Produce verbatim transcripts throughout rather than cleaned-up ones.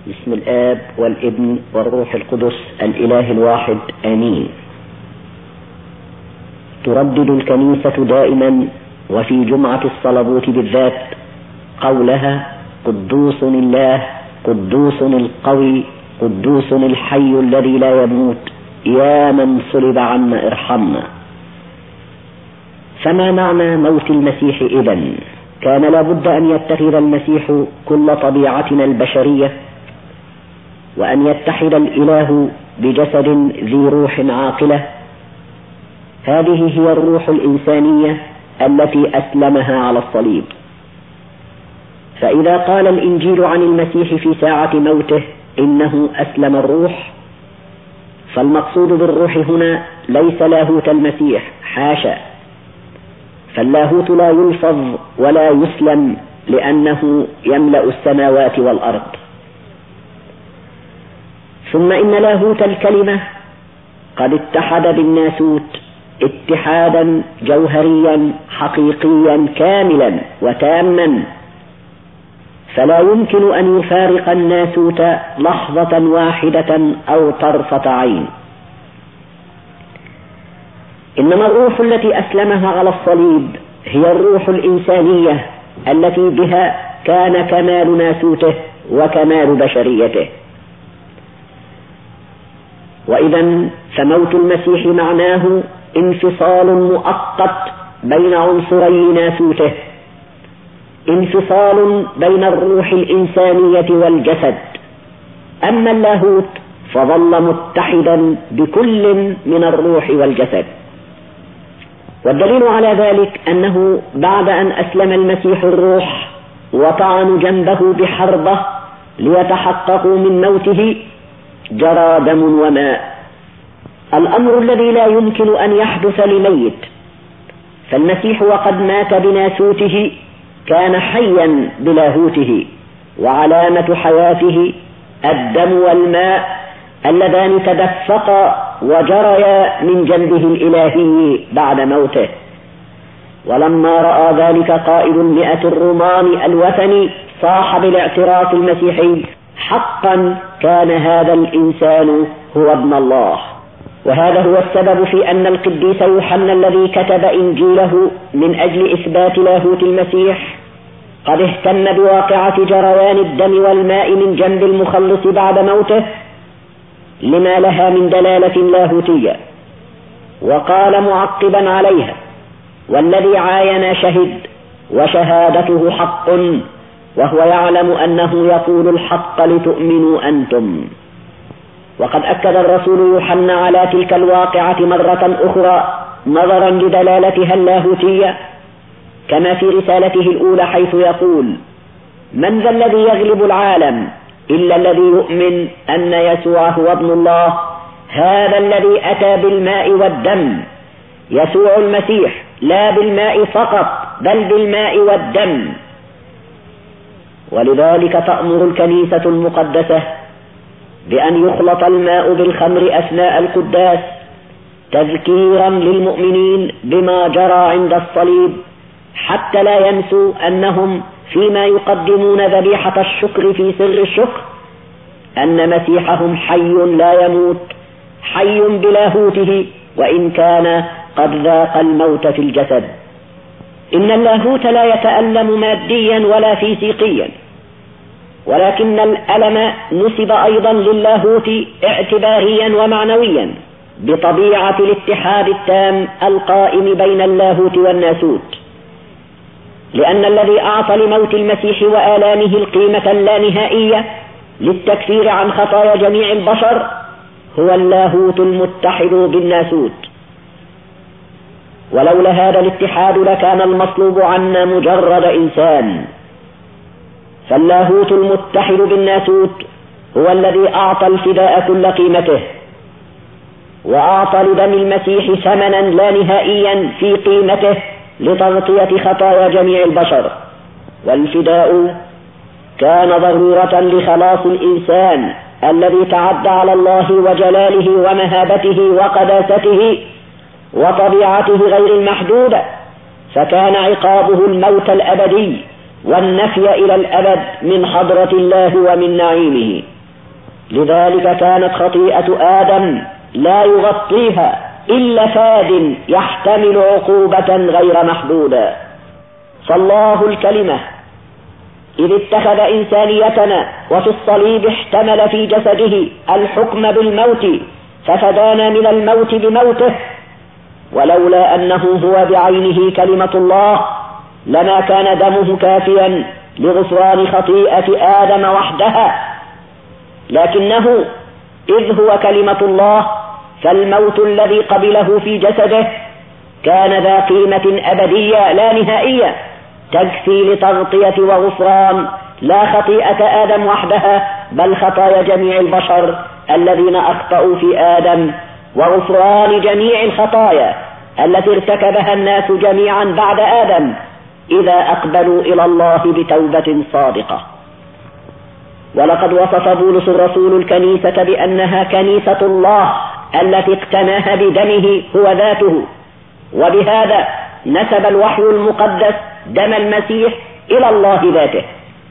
بسم الآب والابن والروح القدس الإله الواحد آمين. تردد الكنيسة دائما وفي جمعة الصلبوت بالذات قولها: قدوس الله، قدوس القوي، قدوس الحي الذي لا يموت، يا من صلب عنا ارحمنا. فما معنى موت المسيح إذن؟ كان لابد أن يتخذ المسيح كل طبيعتنا البشرية، وأن يتحد الإله بجسد ذي روح عاقلة. هذه هي الروح الإنسانية التي أسلمها على الصليب. فإذا قال الإنجيل عن المسيح في ساعة موته إنه أسلم الروح، فالمقصود بالروح هنا ليس لاهوت المسيح، حاشا، فاللاهوت لا يلفظ ولا يسلم لأنه يملأ السماوات والأرض. ثم إن لاهوت الكلمة قد اتحد بالناسوت اتحادا جوهريا حقيقيا كاملا وتاما، فلا يمكن أن يفارق الناسوت لحظة واحدة أو طرفة عين. إنما الروح التي أسلمها على الصليب هي الروح الإنسانية التي بها كان كمال ناسوته وكمال بشريته. وإذا فموت المسيح معناه انفصال مؤقت بين عنصري ناسوته، انفصال بين الروح الإنسانية والجسد. أما اللاهوت فظل متحدا بكل من الروح والجسد. والدليل على ذلك أنه بعد أن أسلم المسيح الروح وطعنوا جنبه بحربة ليتحققوا من موته جرى دم وماء، الأمر الذي لا يمكن أن يحدث لميت. فالمسيح وقد مات بناسوته كان حيا بلاهوته، وعلامة حياته الدم والماء اللذان تدفقا وجريا من جنبه الإلهي بعد موته. ولما رأى ذلك قائد المئة الروماني الوثني صاح بالاعتراف المسيحي: حقا كان هذا الإنسان هو ابن الله. وهذا هو السبب في أن القديس يوحنا الذي كتب إنجيله من أجل إثبات لاهوت المسيح قد اهتم بواقعة جريان الدم والماء من جنب المخلص بعد موته لما لها من دلالة لاهوتية، وقال معقبا عليها: والذي عاين شهد وشهادته حق، وهو يعلم أنه يقول الحق لتؤمنوا أنتم. وقد أكد الرسول يوحنا على تلك الواقعة مرة أخرى نظرا لدلالتها اللاهوتية، كما في رسالته الأولى حيث يقول: من ذا الذي يغلب العالم إلا الذي يؤمن أن يسوع هو ابن الله، هذا الذي أتى بالماء والدم، يسوع المسيح، لا بالماء فقط بل بالماء والدم. ولذلك تأمر الكنيسة المقدسة بأن يخلط الماء بالخمر أثناء القداس تذكيرا للمؤمنين بما جرى عند الصليب، حتى لا ينسوا أنهم فيما يقدمون ذبيحة الشكر في سر الشكر أن مسيحهم حي لا يموت، حي بلاهوته وإن كان قد ذاق الموت في الجسد. إن اللاهوت لا يتألم ماديا ولا فيزيقيا، ولكن الألم نسب أيضا للاهوت اعتباريا ومعنويا بطبيعة الاتحاد التام القائم بين اللاهوت والناسوت. لأن الذي أعطى لموت المسيح وآلامه القيمة اللانهائية للتكفير عن خطايا جميع البشر هو اللاهوت المتحد بالناسوت. ولولا هذا الاتحاد لكان المطلوب عنا مجرد إنسان. فاللاهوت المتحد بالناسوت هو الذي أعطى الفداء كل قيمته، وأعطى لدم المسيح ثمنا لا نهائيا في قيمته لتغطية خطايا جميع البشر. والفداء كان ضرورة لخلاص الإنسان الذي تعدى على الله وجلاله ومهابته وقداسته وطبيعته غير المحدودة، فكان عقابه الموت الأبدي والنفي إلى الأبد من حضرة الله ومن نعيمه. لذلك كانت خطيئة آدم لا يغطيها إلا فاد يحتمل عقوبة غير محدودة. فالله الكلمة إذ اتخذ إنسانيتنا وفي الصليب احتمل في جسده الحكم بالموت ففدانا من الموت بموته، ولولا أنه هو بعينه كلمة الله لما كان دمه كافيا لغفران خطيئة آدم وحدها، لكنه إذ هو كلمة الله فالموت الذي قبله في جسده كان ذا قيمة أبدية لا نهائية تكفي لتغطية وغفران لا خطيئة آدم وحدها بل خطايا جميع البشر الذين أخطأوا في آدم، وغفران جميع الخطايا التي ارتكبها الناس جميعا بعد آدم إذا أقبلوا إلى الله بتوبة صادقة. ولقد وصف بولس الرسول الكنيسة بأنها كنيسة الله التي اقتناها بدمه هو ذاته، وبهذا نسب الوحي المقدس دم المسيح إلى الله ذاته.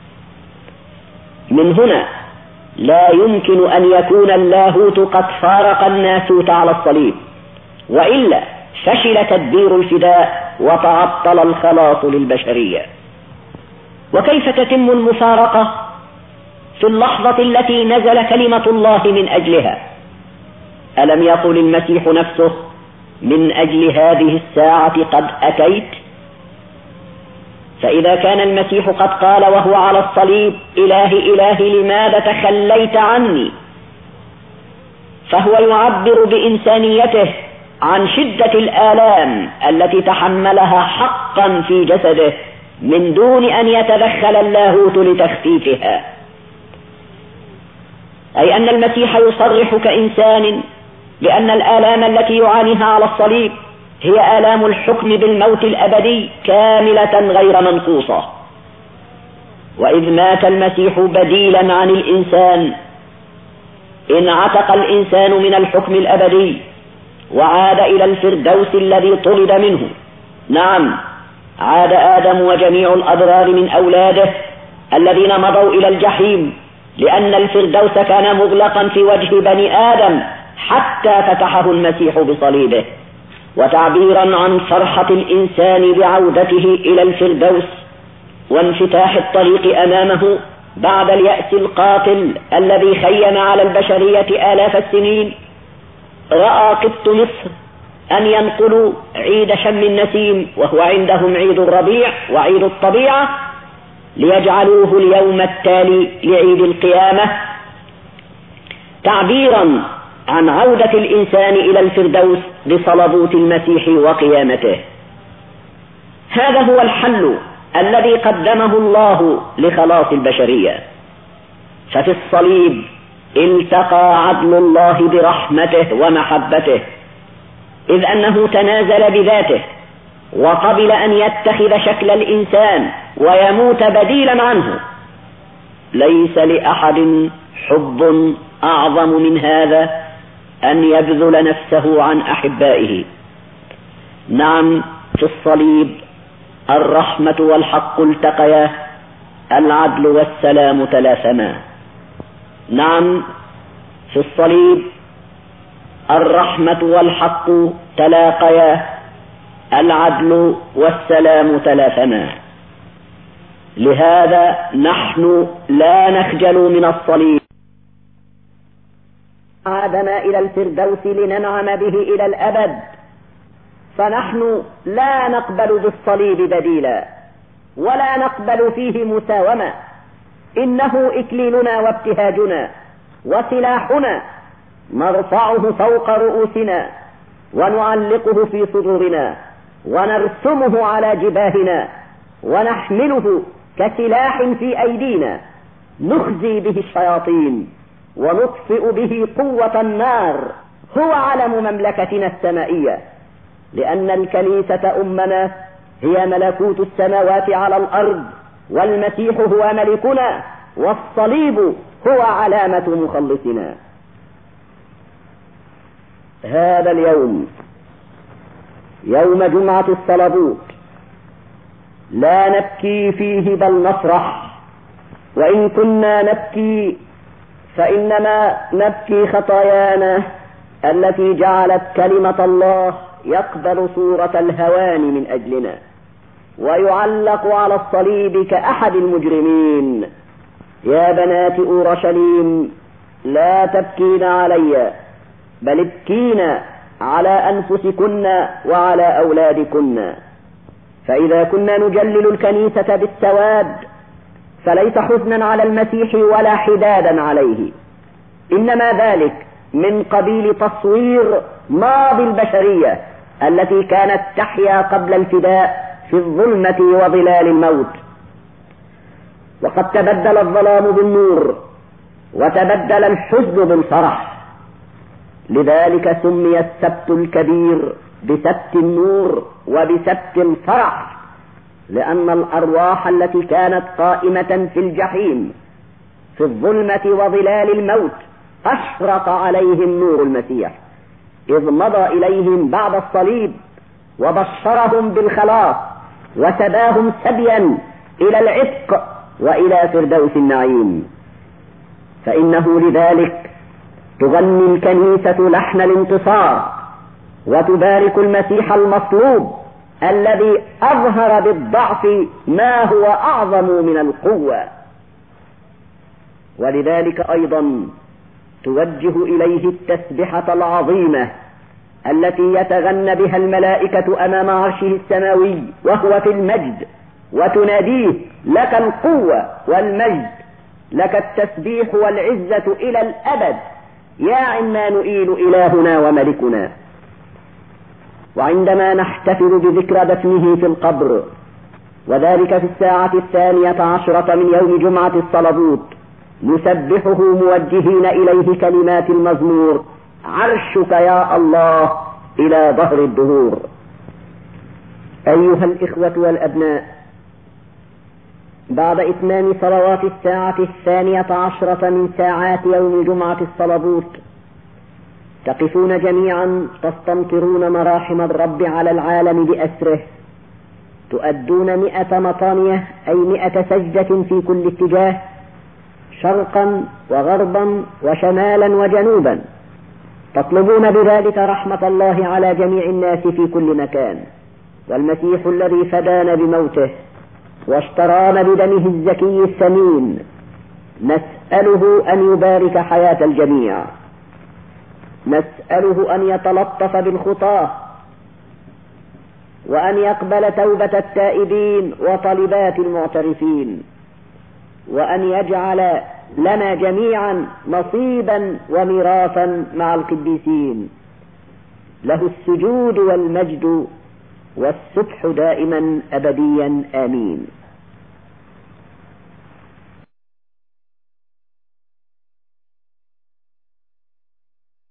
من هنا لا يمكن أن يكون اللاهوت قد فارق الناسوت على الصليب، وإلا فشل تدبير الفداء وتعطل الخلاص للبشرية. وكيف تتم المفارقة في اللحظة التي نزل كلمة الله من أجلها؟ ألم يقل المسيح نفسه من أجل هذه الساعة قد أتيت؟ فإذا كان المسيح قد قال وهو على الصليب إلهي إلهي لماذا تخليت عني، فهو يعبر بإنسانيته عن شدة الآلام التي تحملها حقا في جسده من دون أن يتدخل اللاهوت لتخفيفها، أي أن المسيح يصرح كإنسان بأن الآلام التي يعانيها على الصليب هي آلام الحكم بالموت الأبدي كاملة غير منقوصة. وإذ مات المسيح بديلا عن الإنسان انعتق الإنسان من الحكم الأبدي وعاد إلى الفردوس الذي طرد منه. نعم، عاد آدم وجميع الأضرار من أولاده الذين مضوا إلى الجحيم، لأن الفردوس كان مغلقا في وجه بني آدم حتى فتحه المسيح بصليبه. وتعبيرا عن فرحة الإنسان بعودته إلى الفردوس وانفتاح الطريق أمامه بعد اليأس القاتل الذي خيم على البشرية آلاف السنين، رأى قبط مصر أن ينقلوا عيد شم النسيم وهو عندهم عيد الربيع وعيد الطبيعة ليجعلوه اليوم التالي لعيد القيامة، تعبيرا عن عودة الإنسان إلى الفردوس بصلبوت المسيح وقيامته. هذا هو الحل الذي قدمه الله لخلاص البشرية. ففي الصليب التقى عدل الله برحمته ومحبته، إذ أنه تنازل بذاته وقبل أن يتخذ شكل الإنسان ويموت بديلا عنه. ليس لأحد حب أعظم من هذا أن يبذل نفسه عن أحبائه. نعم، في الصليب الرحمة والحق التقيا، العدل والسلام تلاثما. نعم، في الصليب الرحمة والحق تلاقيا، العدل والسلام تلاثما. لهذا نحن لا نخجل من الصليب. عادنا إلى الفردوس لننعم به إلى الأبد، فنحن لا نقبل بالصليب بديلا ولا نقبل فيه مساومة. إنه إكليلنا وابتهاجنا وسلاحنا، نرفعه فوق رؤوسنا ونعلقه في صدورنا ونرسمه على جباهنا ونحمله كسلاح في أيدينا، نخزي به الشياطين ونطفئ به قوة النار. هو علم مملكتنا السمائية، لأن الكنيسة أمنا هي ملكوت السماوات على الأرض، والمسيح هو ملكنا، والصليب هو علامة مخلصنا. هذا اليوم يوم جمعة الصلبوت لا نبكي فيه بل نفرح، وإن كنا نبكي فإنما نبكي خطايانا التي جعلت كلمة الله يقبل صورة الهوان من أجلنا ويعلق على الصليب كأحد المجرمين. يا بنات أورشليم لا تبكين علي، بل ابكين على أنفسكن وعلى أولادكن. فإذا كنا نجلل الكنيسة بالسواد فليس حزنا على المسيح ولا حدادا عليه، إنما ذلك من قبيل تصوير ماضي البشرية التي كانت تحيا قبل الفداء في الظلمة وظلال الموت. وقد تبدل الظلام بالنور وتبدل الحزن بالفرح، لذلك سمي السبت الكبير بسبت النور وبسبت الفرح، لأن الأرواح التي كانت قائمة في الجحيم في الظلمة وظلال الموت أشرق عليهم نور المسيح، إذ مضى إليهم بعد الصليب وبشرهم بالخلاص وسباهم سبيا إلى العتق وإلى فردوس النعيم. فإنه لذلك تغني الكنيسة لحن الانتصار وتبارك المسيح المصلوب الذي أظهر بالضعف ما هو أعظم من القوة. ولذلك أيضا توجه إليه التسبحة العظيمة التي يتغنى بها الملائكة أمام عرشه السماوي وهو في المجد، وتناديه: لك القوة والمجد، لك التسبيح والعزة إلى الأبد يا عمانوئيل إلهنا وملكنا. وعندما نحتفل بذكرى دفنه في القبر، وذلك في الساعة الثانية عشرة من يوم جمعة الصلبوت، نسبحه موجهين إليه كلمات المزمور: عرشك يا الله إلى ظهر الدهور. أيها الإخوة والأبناء، بعد إتمام صلوات الساعة الثانية عشرة من ساعات يوم جمعة الصلبوت، تقفون جميعا تستمطرون مراحم الرب على العالم بأسره، تؤدون مئة مطانية أي مئة سجدة في كل اتجاه، شرقا وغربا وشمالا وجنوبا، تطلبون بذلك رحمة الله على جميع الناس في كل مكان. والمسيح الذي فدانا بموته واشترانا بدمه الزكي الثمين، نسأله أن يبارك حياة الجميع، نسأله أن يتلطف بالخطاة، وأن يقبل توبة التائبين وطلبات المعترفين، وأن يجعل لنا جميعا نصيبا وميراثا مع القديسين. له السجود والمجد والسبح دائما أبديا آمين.